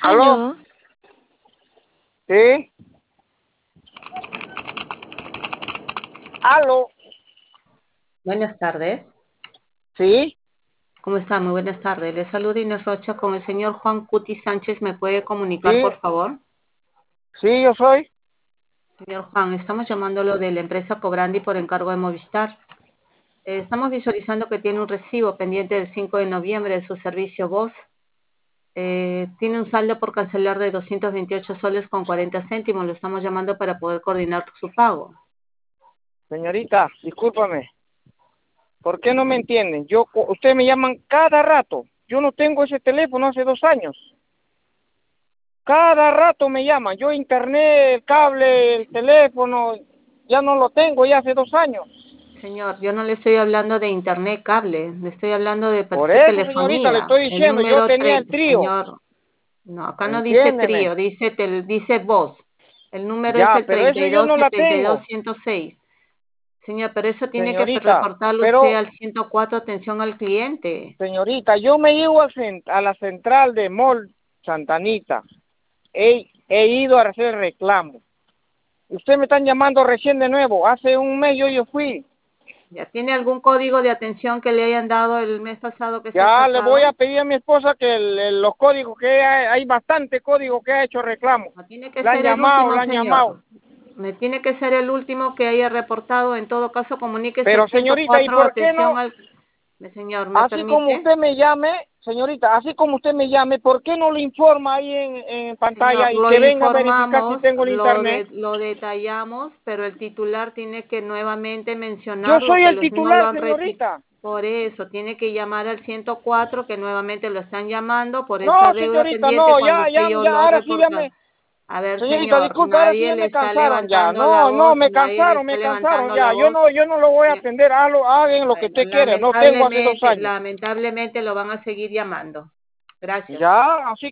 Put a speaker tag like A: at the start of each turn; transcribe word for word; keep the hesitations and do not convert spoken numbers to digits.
A: ¿Aló?
B: Aló,
A: ¿Sí? ¿Aló?
C: Buenas tardes.
A: ¿Sí?
C: ¿Cómo está? Muy buenas tardes. Le saluda Inés Rocha con el señor Juan Cuti Sánchez. ¿Me puede comunicar,
A: ¿Sí?
C: por favor?
A: ¿Sí, yo soy?
C: Señor Juan, estamos llamándolo de la empresa Cobrandi por encargo de Movistar. Eh, estamos visualizando que tiene un recibo pendiente del cinco de noviembre de su servicio Voz. Eh, tiene un saldo por cancelar de doscientos veintiocho soles con cuarenta céntimos. Lo estamos llamando para poder coordinar su pago.
A: Señorita, discúlpame. ¿Por qué no me entienden? Yo, ustedes me llaman cada rato. Yo no tengo ese teléfono hace dos años. Cada rato me llaman. Yo internet, el cable, el teléfono, ya no lo tengo ya hace dos años.
C: Señor, yo no le estoy hablando de internet cable, le estoy hablando de per
A: Por
C: se
A: eso, señorita, le
C: telefonía.
A: estoy
C: El
A: diciendo, yo
C: número
A: tenía el
C: tres,
A: trío.
C: señor, no, acá no dice
A: Entiéndeme.
C: trío, dice tel, dice voz. El número es
A: Ya,
C: el
A: pero eso
C: treinta y
A: yo
C: dos
A: no la
C: setenta y dos
A: tengo.
C: ciento seis. Señor, pero eso tiene que
A: Señorita,
C: reportarlo usted
A: pero,
C: al ciento cuatro, atención al cliente.
A: señorita, yo me llevo al cent- a la central de Mall Santanita. He, he ido a hacer reclamo. Usted me están llamando recién de nuevo. Hace un mes yo, yo fui.
C: ¿Ya tiene algún código de atención que le hayan dado el mes pasado que se ha
A: Ya le voy a
C: acercado?
A: pedir a mi esposa que el- el- los códigos que hay, hay bastante código que ha hecho reclamo.
C: No tiene que
A: La han
C: ser el
A: llamado,
C: último,
A: la han llamado.
C: señor. Me tiene que ser el último que haya reportado. En todo caso, comuníquese al
A: Pero señorita, ¿y
C: ciento cuatro,
A: por qué no?
C: atención al... Me- Señor, ¿me
A: Así como
C: permite?
A: usted me llame, señorita, así como usted me llame, ¿por qué no lo informa ahí en, en pantalla
C: Señor,
A: y
C: lo
A: que venga a verificar si
C: informamos,
A: tengo el
C: lo,
A: internet?
C: de, lo detallamos, pero el titular tiene que nuevamente
A: Yo
C: mencionar lo
A: soy
C: que
A: el
C: los no lo
A: titular,
C: han repetido.
A: señorita.
C: Por eso, tiene que llamar al ciento cuatro, que nuevamente lo están llamando, por esa
A: No,
C: deuda
A: señorita,
C: pendiente
A: no,
C: cuando
A: ya,
C: usted
A: ya,
C: yo
A: ya,
C: lo ha
A: ahora sí ya
C: reportado.
A: me...
C: A ver,
A: Señorita,
C: señor,
A: disculpe, ahora sí
C: nadie
A: ya
C: le
A: me
C: está
A: cansaron ya.
C: levantando la
A: No, no,
C: voz,
A: me
C: nadie le
A: cansaron,
C: está
A: me cansaron
C: levantando la
A: ya. Yo
C: voz.
A: no, yo no lo voy a
C: Le-
A: atender. Hazlo, hagan lo que
C: Bueno,
A: usted quiere. No tengo hace dos
C: lamentablemente,
A: años.
C: lamentablemente lo van a seguir llamando. Gracias.
A: Ya, así